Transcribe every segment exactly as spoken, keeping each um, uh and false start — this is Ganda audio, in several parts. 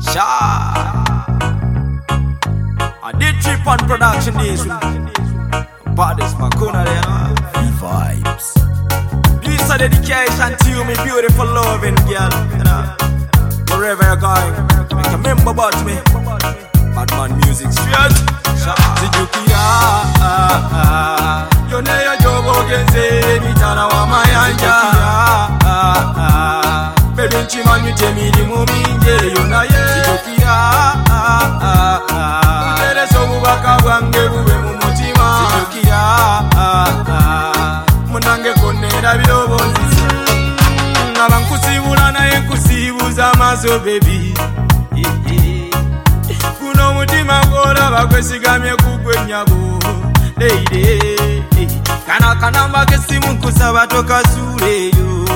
Sha. I did trip on production days with Baddest Makuna there. Vibes. This a dedication to you, my beautiful loving girl. You know? Wherever you're going, make a remember about me. Badman music straight. Zijukia yone ya jobo genze mitana wa mayanja. Baby nchimanyu temili muminje yona ye. Zijukia mbere sobubaka bwange bube mu mutima. Zijukia munange konera birobonzi. Ngaba nkusibula naye nkusibuza amaso baby. Kuno mutima gora bakwesigamye kugwenyabo lady. Kana kanamba kesimu nkusaba toka suleyo.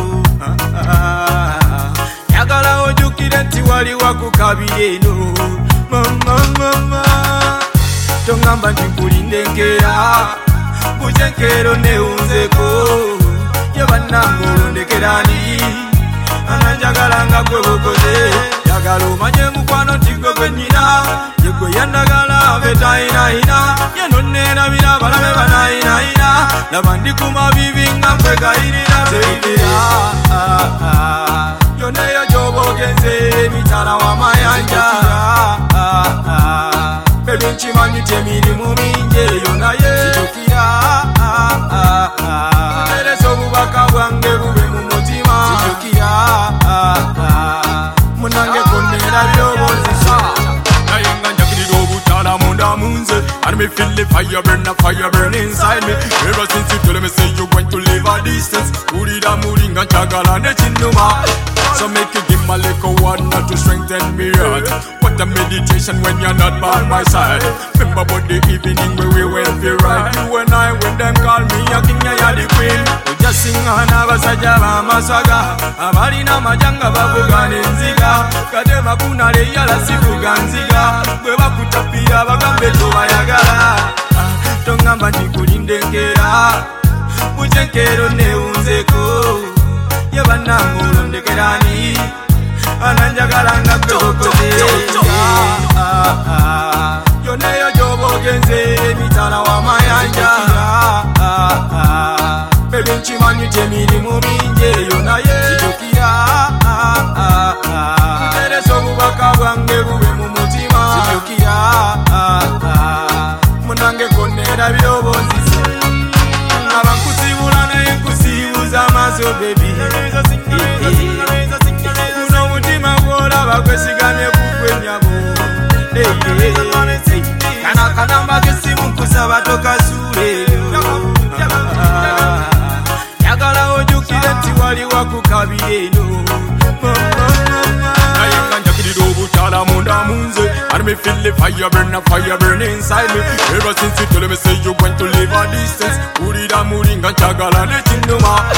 Yagala ojukire nti wali wakukabire eno. Mama mama tongamba nkulinde nkera bujenkero neunzeko yabanango ndekerani ananjagala nga gwe bukoze. Yagala omanye mukwano ntigwe gwe nnyina yegwe yandagala betayinayina yenonera bira balabe banayinayina laba ndi ku mabibi nga nkwegayirira teibira yoneyo gyoba ogenze emitala w'amayanja. Bebi nkimanyi temirimu mingi eyo naye zijukira mpereza obubaka bwange bube mu mutima. Zijukira munange konera byobonzisa naye nga njakirira obutala munda munze. And me feel the fire burn, a fire burn inside me. Ever since you told me say you went to live a distance, urida muringa chagala ne chinuma. So make you give my little one not to strengthen me heart. What a meditation when you're not by my side. Remember about the evening where we went for ride. You and I when them call me a king, you're the queen. We just sing on abasaja bamasaga abalina majanga bavugana enziga. Kadema kuna leyala sivuga nziga bwe bakutapira bagambe tobayagala. Tongamba ntikulinde nkera bujenkero neunzeko yabanango ndekerani ananjagala nga gwe bukoze. Yoneyo gyoba ogenze emitala w'amayanja. Bebi nkimanyi temirimu mingi eyo naye zijukira mpereza obubaka bwange bube mu mutima. Zijukira munange konera byobonzise ngaba nkusibula naye nkusibuza amaso baby. Kuno mutima gwolaba kwesigamye kugwenyabo lady. Kana kanamba kesimu nkusaba toka suleyo. Yagala ojukire nti wali wakukabire eno. Naye nga njakirira obutala munda munze. And me feel the fire burn, a fire burn inside me. Ever since you told me say you went to live a distance, urida muringa chagala ne chinuma.